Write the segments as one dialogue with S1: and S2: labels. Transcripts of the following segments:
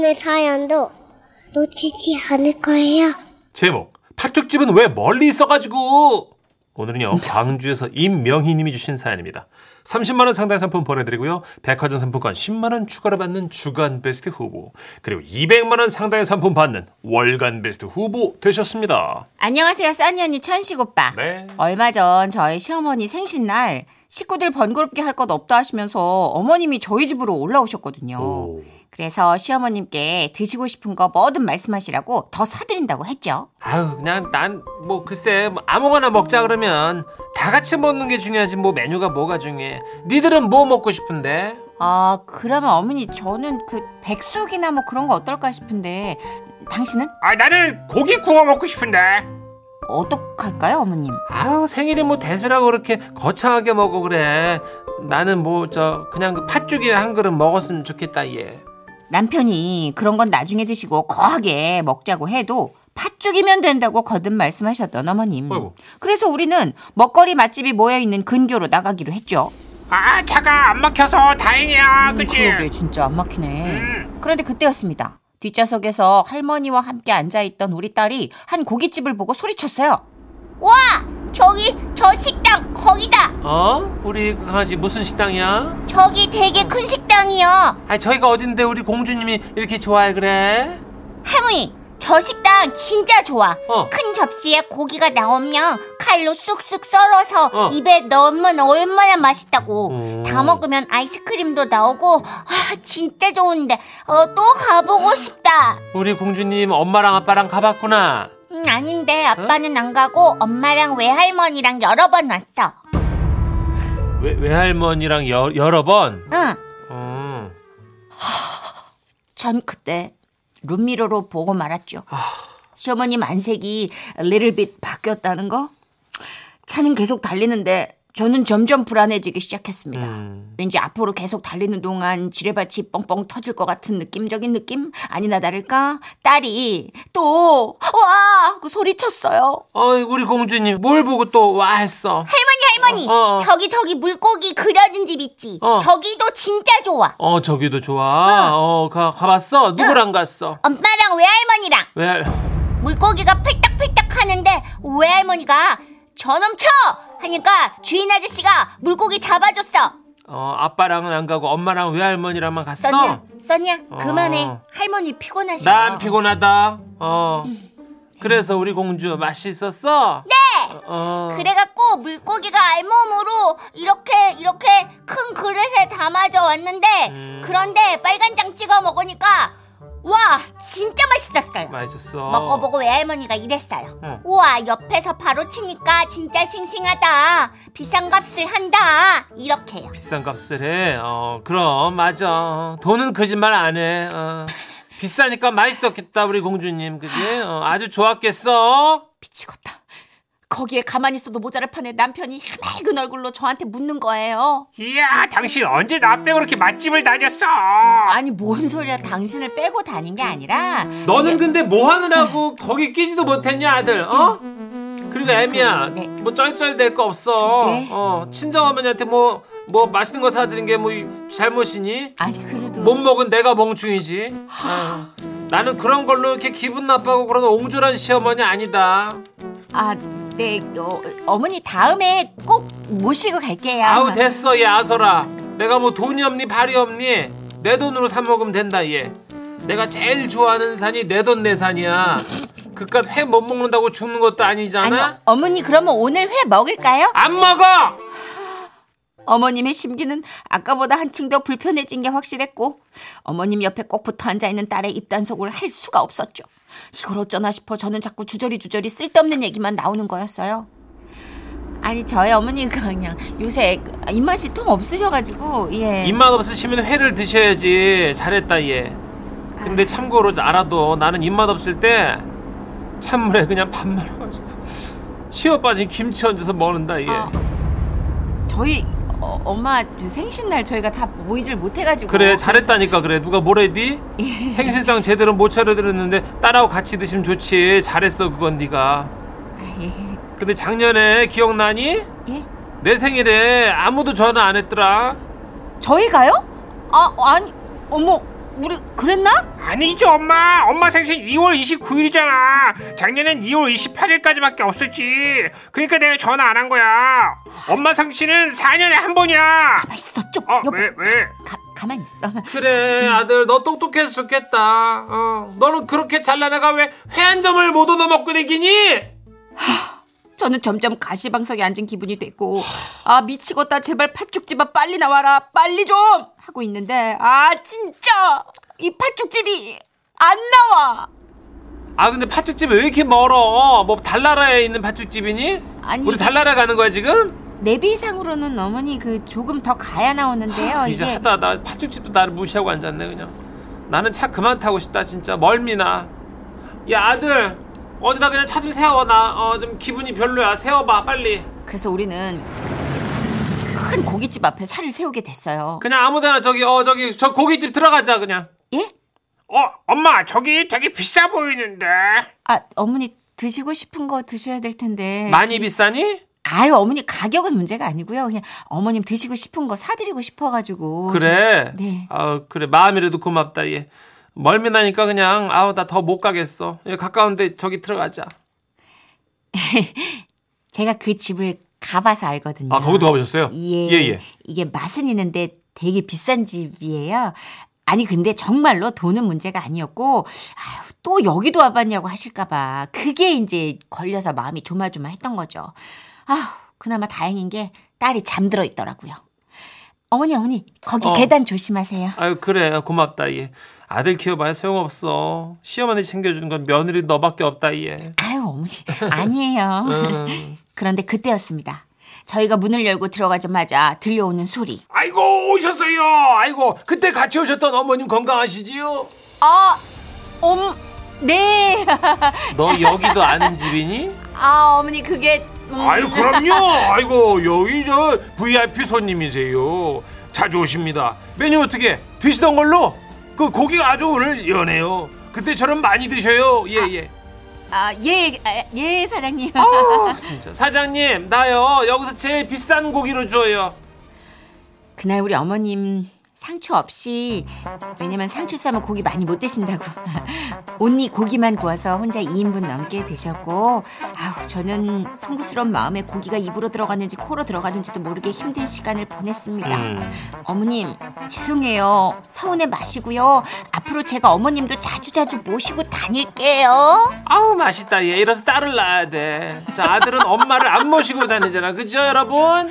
S1: 여러분의 사연도 놓치지 않을 거예요.
S2: 제목, 팥죽집은 왜 멀리 있어가지고. 오늘은요, 광주에서 임명희님이 주신 사연입니다. 30만원 상당 상품 보내드리고요, 백화점 상품권 10만원 추가로 받는 주간 베스트 후보, 그리고 200만원 상당의 상품 받는 월간 베스트 후보 되셨습니다.
S3: 안녕하세요, 써니 언니, 천식 오빠.
S2: 네.
S3: 얼마 전 저희 시어머니 생신날 식구들 번거롭게 할 것 없다 하시면서 어머님이 저희 집으로 올라오셨거든요.
S2: 오.
S3: 그래서 시어머님께 드시고 싶은 거 뭐든 말씀하시라고 더 사드린다고 했죠.
S2: 아유, 그냥 난 뭐 글쎄 뭐 아무거나 먹자 그러면 다 같이 먹는 게 중요하지 뭐 메뉴가 뭐가 중요해. 니들은 뭐 먹고 싶은데?
S3: 그러면 어머니 저는 그 백숙이나 뭐 그런 거 어떨까 싶은데 당신은?
S2: 나는 고기 구워 먹고 싶은데.
S3: 어떡할까요, 어머님?
S2: 아유, 생일이 뭐 대수라고 그렇게 거창하게 먹어 그래. 나는 뭐 그냥 그 팥죽이나 한 그릇 먹었으면 좋겠다 얘.
S3: 남편이 그런 건 나중에 드시고 거하게 먹자고 해도 팥죽이면 된다고 거듭 말씀하셨던 어머님.
S2: 어이구.
S3: 그래서 우리는 먹거리 맛집이 모여있는 근교로 나가기로 했죠.
S2: 차가 안 막혀서 다행이야. 그치?
S3: 그러게 진짜 안 막히네. 그런데 그때였습니다. 뒷좌석에서 할머니와 함께 앉아있던 우리 딸이 한 고깃집을 보고 소리쳤어요. 와! 저기 저 식당 거기다.
S2: 우리 강아지 무슨 식당이야?
S3: 저기 되게 큰 식당이요.
S2: 저희가 어딘데 우리 공주님이 이렇게 좋아해 그래?
S3: 할머니, 저 식당 진짜 좋아. 큰 접시에 고기가 나오면 칼로 쑥쑥 썰어서 입에 넣으면 얼마나 맛있다고. 다 먹으면 아이스크림도 나오고 진짜 좋은데 또 가보고 싶다.
S2: 우리 공주님 엄마랑 아빠랑 가봤구나.
S3: 아닌데 아빠는 안 가고 엄마랑 외할머니랑 여러 번 왔어.
S2: 외할머니랑 여러 번?
S3: 응. 전 그때 룸미러로 보고 말았죠. 시어머님 안색이 little bit 바뀌었다는 거? 차는 계속 달리는데 저는 점점 불안해지기 시작했습니다. 왠지 앞으로 계속 달리는 동안 지뢰밭이 뻥뻥 터질 것 같은 느낌적인 느낌? 아니나 다를까 딸이 또 와! 그 소리쳤어요.
S2: 우리 공주님 뭘 보고 또 와 했어?
S3: 할머니 저기 물고기 그려진 집 있지? 저기도 진짜 좋아.
S2: 저기도 좋아. 가봤어? 누구랑 갔어?
S3: 엄마랑 외할머니랑. 물고기가 펄딱펄딱 하는데 외할머니가 저놈 쳐! 하니까 주인 아저씨가 물고기 잡아줬어.
S2: 아빠랑은 안 가고 엄마랑 외할머니랑만 갔어?
S3: 써니야 그만해. 할머니 피곤하셔.
S2: 난 피곤하다. 그래서 우리 공주 맛있었어?
S3: 네. 그래갖고 물고기가 알몸으로 이렇게 큰 그릇에 담아져 왔는데 그런데 빨간장 찍어 먹으니까 와 진짜 맛있었어요.
S2: 맛있었어.
S3: 먹어보고 외할머니가 이랬어요. 우와 옆에서 바로 치니까 진짜 싱싱하다. 비싼 값을 한다. 이렇게요.
S2: 비싼 값을 해? 그럼 맞아. 돈은 거짓말 안 해. 비싸니까 맛있었겠다 우리 공주님. 그지? 아주 좋았겠어.
S3: 미치겠다. 거기에 가만히 있어도 모자랄 판에 남편이 맑은 얼굴로 저한테 묻는 거예요.
S2: 이야, 당신 언제 나 빼고 그렇게 맛집을 다녔어?
S3: 아니 뭔 소리야. 당신을 빼고 다닌 게 아니라
S2: 너는 근데 뭐 하느라고 거기 끼지도 못했냐 아들? 그리고 애미야
S3: 네.
S2: 뭐 쩔쩔댈 거 없어.
S3: 네.
S2: 친정어머니한테 뭐 맛있는 거 사드린 게 뭐 잘못이니?
S3: 아니 그래도
S2: 못 먹은 내가 멍충이지. 나는 그런 걸로 이렇게 기분 나빠고 그런 옹졸한 시어머니 아니다.
S3: 네, 어머니 다음에 꼭 모시고 갈게요.
S2: 아우 됐어 얘 아서라. 내가 뭐 돈이 없니 발이 없니? 내 돈으로 사 먹으면 된다 얘. 내가 제일 좋아하는 산이 내 돈 내 산이야. 그깟 회 못 먹는다고 죽는 것도 아니잖아.
S3: 아니 어머니 그러면 오늘 회 먹을까요?
S2: 안 먹어.
S3: 어머님의 심기는 아까보다 한층 더 불편해진 게 확실했고 어머님 옆에 꼭 붙어 앉아있는 딸의 입단속을 할 수가 없었죠. 이걸 어쩌나 싶어 저는 자꾸 주저리 쓸데없는 얘기만 나오는 거였어요. 아니 저희 어머니가 그냥 요새 입맛이 통 없으셔가지고 예.
S2: 입맛 없으시면 회를 드셔야지. 잘했다 얘. 근데 참고로 알아도 나는 입맛 없을 때 찬물에 그냥 밥 말아가지고 시어 빠진 김치 얹어서 먹는다 얘.
S3: 저희 엄마 저 생신날 저희가 다 모이질 못해가지고.
S2: 그래 잘했다니까. 그래 누가 뭐래디? 예. 생신상 제대로 못 차려드렸는데 딸하고 같이 드시면 좋지. 잘했어 그건 네가.
S3: 예.
S2: 근데 작년에 기억나니?
S3: 예?
S2: 내 생일에 아무도 전화 안 했더라.
S3: 저희가요? 아니 어머 우리 그랬나?
S4: 아니죠, 엄마. 엄마 생신 2월 29일이잖아. 작년엔 2월 28일까지밖에 없었지. 그러니까 내가 전화 안 한 거야. 엄마 생신은 4년에 한 번이야.
S3: 가만 있어 좀. 여보,
S4: 왜?
S3: 가만 있어.
S2: 그래 아들 너 똑똑해서 좋겠다. 너는 그렇게 잘난 애가 왜 회한점을 못 얻어먹고 다니니?
S3: 저는 점점 가시방석에 앉은 기분이 됐고 미치겠다. 제발 팥죽집아 빨리 나와라. 빨리 좀 하고 있는데 진짜 이 팥죽집이 안 나와.
S2: 근데 팥죽집이 왜 이렇게 멀어? 뭐 달나라에 있는 팥죽집이니?
S3: 아니,
S2: 우리 달나라 가는 거야 지금?
S3: 내비상으로는 어머니 조금 더 가야 나오는데요.
S2: 이제
S3: 이게
S2: 하다 나 팥죽집도 나를 무시하고 앉았네 그냥. 나는 차 그만 타고 싶다 진짜. 멀미나. 야 아들 어디다 그냥 차 좀 세워. 나 좀 기분이 별로야. 세워봐 빨리.
S3: 그래서 우리는 큰 고깃집 앞에 차를 세우게 됐어요.
S2: 그냥 아무데나 저기 저 고깃집 들어가자 그냥.
S3: 예?
S4: 엄마 저기 되게 비싸 보이는데.
S3: 어머니 드시고 싶은 거 드셔야 될 텐데.
S2: 많이 비싸니?
S3: 어머니 가격은 문제가 아니고요. 그냥 어머님 드시고 싶은 거 사드리고 싶어가지고.
S2: 그래?
S3: 네.
S2: 그래 마음이라도 고맙다 얘. 멀미 나니까 그냥 나 더 못 가겠어. 가까운데 저기 들어가자.
S3: 제가 그 집을 가봐서 알거든요.
S2: 거기도 가보셨어요?
S3: 예. 이게 맛은 있는데 되게 비싼 집이에요. 아니 근데 정말로 돈은 문제가 아니었고 또 여기도 와봤냐고 하실까봐 그게 이제 걸려서 마음이 조마조마했던 거죠. 그나마 다행인 게 딸이 잠들어 있더라고요. 어머니 거기 계단 조심하세요.
S2: 그래 고맙다 얘. 아들 키워봐야 소용없어. 시어머니 챙겨주는 건 며느리 너밖에 없다 얘.
S3: 어머니 아니에요. 그런데 그때였습니다. 저희가 문을 열고 들어가자마자 들려오는 소리.
S2: 아이고 오셨어요. 아이고 그때 같이 오셨던 어머님 건강하시지요?
S3: 네.
S2: 너 여기도 아는 집이니?
S3: 어머니 그게
S2: 그럼요. 아이고 여기 저 VIP 손님이세요. 자주 오십니다. 메뉴 어떻게 드시던 걸로? 그 고기가 아주 오늘 연해요. 그때처럼 많이 드셔요. 예.
S3: 예 사장님.
S2: 진짜 사장님 나요 여기서 제일 비싼 고기로 줘요.
S3: 그날 우리 어머님 상추 없이, 왜냐면 상추 싸면 고기 많이 못 드신다고 온니 고기만 구워서 혼자 2인분 넘게 드셨고, 저는 송구스러운 마음에 고기가 입으로 들어갔는지 코로 들어가는지도 모르게 힘든 시간을 보냈습니다. 어머님 죄송해요. 서운해 마시고요. 앞으로 제가 어머님도 자주자주 모시고 다닐게요.
S2: 맛있다 얘. 이래서 딸을 낳아야 돼. 자, 아들은 엄마를 안 모시고 다니잖아. 그죠 여러분?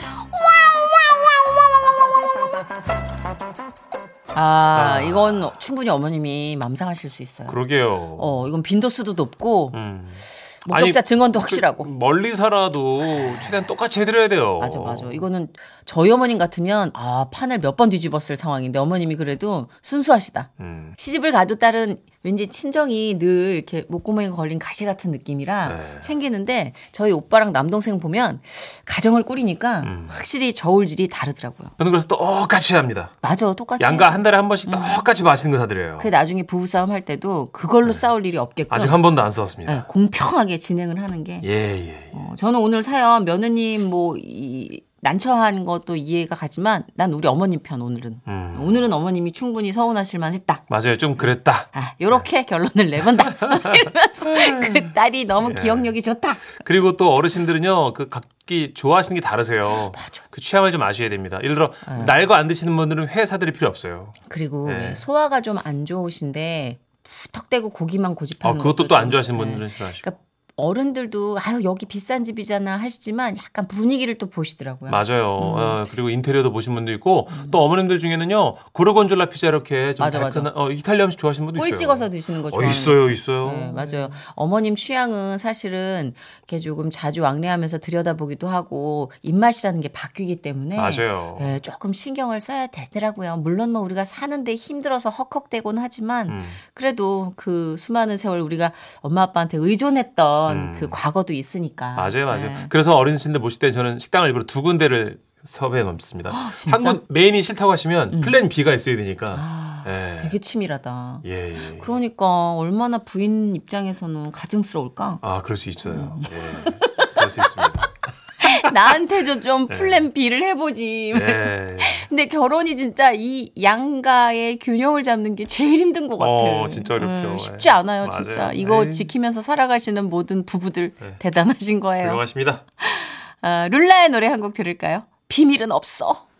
S3: 이건 충분히 어머님이 맘상하실 수 있어요.
S2: 그러게요.
S3: 이건 빈도수도 높고 목격자 증언도 확실하고.
S2: 멀리 살아도 최대한 똑같이 해드려야 돼요.
S3: 맞아. 이거는 저희 어머님 같으면 판을 몇 번 뒤집었을 상황인데 어머님이 그래도 순수하시다. 시집을 가도 딸은 왠지 친정이 늘 이렇게 목구멍에 걸린 가시 같은 느낌이라 챙기는데, 저희 오빠랑 남동생 보면 가정을 꾸리니까 확실히 저울질이 다르더라고요.
S2: 저는 그래서 똑같이 합니다.
S3: 맞아, 똑같이.
S2: 양가 한 달에 한 번씩 똑같이 맛있는 거 사드려요.
S3: 그 나중에 부부싸움 할 때도 그걸로 싸울 일이 없게끔
S2: 아직 한 번도 안 싸웠습니다.
S3: 공평하게 진행을 하는 게.
S2: 예.
S3: 저는 오늘 사연 며느님 난처한 것도 이해가 가지만 난 우리 어머님 편 오늘은 어머님이 충분히 서운하실 만했다.
S2: 맞아요. 좀 그랬다.
S3: 요렇게 결론을 내본다. 이러면서 그 딸이 너무 기억력이 좋다.
S2: 그리고 또 어르신들은요, 그 각기 좋아하시는 게 다르세요.
S3: 맞아.
S2: 그 취향을 좀 아셔야 됩니다. 예를 들어 날거 안 드시는 분들은 회 사드릴 필요 없어요.
S3: 그리고 소화가 좀 안 좋으신데 턱대고 고기만 고집하는
S2: 그것도 또 안 좋아하시는 분들은 싫어하시고.
S3: 그러니까 어른들도 여기 비싼 집이잖아 하시지만 약간 분위기를 또 보시더라고요.
S2: 맞아요. 그리고 인테리어도 보신 분도 있고 또 어머님들 중에는요 고르곤졸라 피자 이렇게 좀
S3: 맞아.
S2: 이탈리아 음식 좋아하시는 분도 있어요.
S3: 꿀 찍어서 드시는 거 좋아하는.
S2: 있어요.
S3: 네, 맞아요. 어머님 취향은 사실은 이렇게 조금 자주 왕래하면서 들여다보기도 하고 입맛이라는 게 바뀌기 때문에
S2: 맞아요.
S3: 조금 신경을 써야 되더라고요. 물론 우리가 사는데 힘들어서 헉헉대곤 하지만 그래도 그 수많은 세월 우리가 엄마 아빠한테 의존했던 그 과거도 있으니까.
S2: 맞아요. 그래서 어르신들 모실 때 저는 식당을 일부러 2군데를 섭외해 놓습니다.
S3: 진짜?
S2: 한 군 메인이 싫다고 하시면 플랜 B가 있어야 되니까.
S3: 되게 치밀하다.
S2: 예.
S3: 그러니까 얼마나 부인 입장에서는 가증스러울까?
S2: 그럴 수 있어요. 그럴 수 있습니다.
S3: 나한테도 좀 플랜 B를 해보지.
S2: 네.
S3: 근데 결혼이 진짜 이 양가의 균형을 잡는 게 제일 힘든 것 같아요.
S2: 진짜 어렵죠.
S3: 쉽지 않아요,
S2: 맞아요.
S3: 진짜. 이거
S2: 에이.
S3: 지키면서 살아가시는 모든 부부들
S2: 네.
S3: 대단하신 거예요.
S2: 훌륭하십니다.
S3: 룰라의 노래 한 곡 들을까요? 비밀은 없어.